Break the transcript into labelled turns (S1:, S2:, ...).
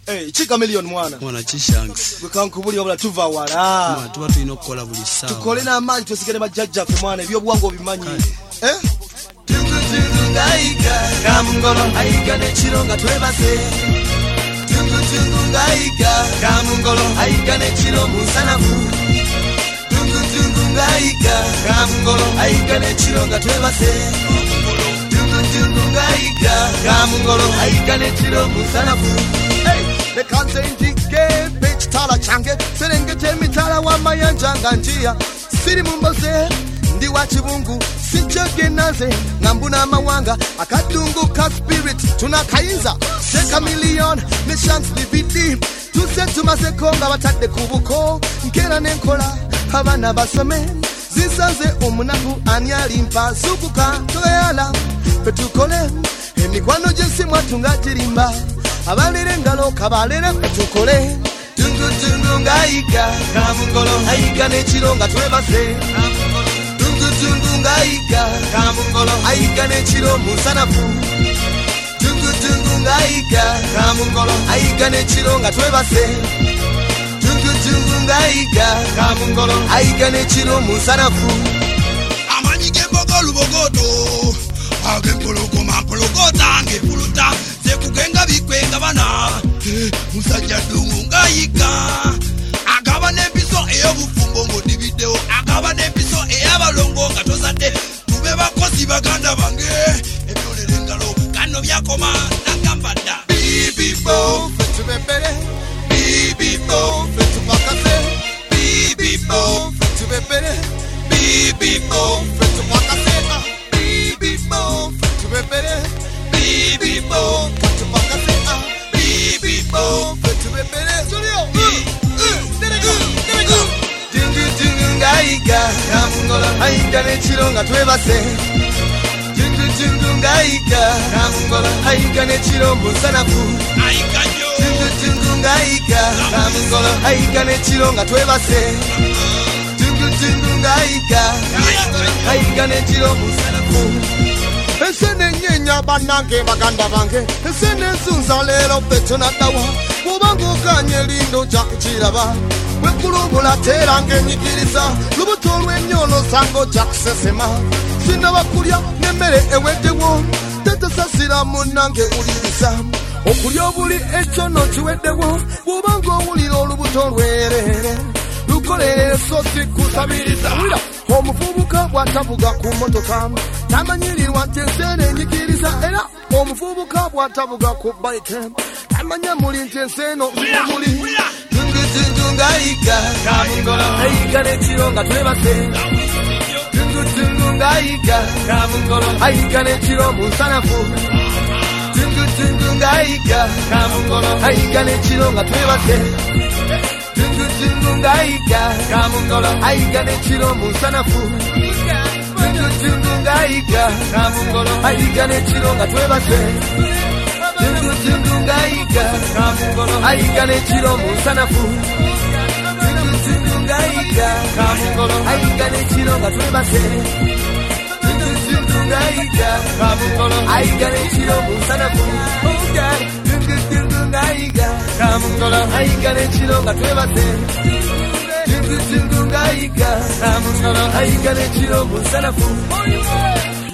S1: Chika million mwana
S2: chishanks
S1: bwekankubuli wabula tuva wala
S2: tuba tulina okukola buli sawa
S1: tukole n'amaanyi tusigale majjajja ku mwana ebyobuwangwa obimanyi
S3: Tungutungungaika kamungolo aika nechilonga twebase Tungutungungaika kamungolo aika nechilo musanafu Tungutungungaika kamungolo aika nechilonga twebase Tungutungungaika kamungolo aika nechilo musanafu
S1: Bekanze indike pechitala change serengete mitala wa mayanjanga njia siri mumbaze ndi wa chibungu sinchege naze ngambuna mawanga akatungu ka spirit tunakayinza seka million ne chance lividi tuse tumasekonga batadde kubuko nkera nenkola abana basome zisaze omunaku anyali mpasukuka toyala petukole emikwano jensi mwatunga jirimba abalere ngalo kabalere petukole
S3: Tungutungungaika kamungolo aika nechilonga twebase Tungutungungaika kamungolo aika nechilo musanafu Tungutungungaika kamungolo aika nechilonga twebase Tungutungungaika kamungolo aika nechilo musanafu
S4: Amanyike mbogolu bogoto agempoloko mampologota ngepuluta sekugenga bikwenga bana musajja dungungaika agaba n'empiso ey'obufumbo ng'odibiddewo agaba n'empiso ey'abalongo nga tozadde tube bakozi baganda bange ebyolera engalo kano byakoma nagamba dda
S1: bibibo fetubebere bibibo fetupakase bibibo fetubebere bibibo fetupakase bibibo fetubebere bibibo fetupakase bibibo fetubebere
S3: Tungutungungaika kamungolo aika nechilonga twebase Tungutungungaika kamungolo aika nechilo musanafu Tungutungungaika kamungolo aika nechilonga twebase Tungutungungaika aika nechilo musanafu
S1: Esene nyenya banange baganda bange esene nsunza lero petona dawa kubango kanye lindo jakchiraba wekulubula terange nyikiriza lubuto lwenyono sango jaksesema sinda bakulya nemmere eweddewo tetesasira munange uliriza okulya obuli ekyono kiweddewo kubango owulira olubuto lwerere lukolere sosi kusabiriza wira omuvubuka bwatavuga ku motoka tamanyirirwa ensene nyikiriza era omuvubuka bwatavuga ku bike tamanya muli enseno muli
S3: Tungutungungaika kamungolo aika nechilonga twebase Tungutungungaika kamungolo aika nechilo musanafu Tungutungungaika kamungolo aika nechilonga twebase Tungutungungaika kamungolo aika nechilo musanafu Tungutungungaika kamungolo aika nechilonga twebase Tungutungungaika kamungolo aika nechilo musanafu Tungutungungaika kamungolo aika nechilonga twebase Tungutungungaika kamungolo aika nechilo musanafu Tungutungungaika kamungolo aika nechilonga twebase Tungutungungaika kamungolo aika nechilo musanafu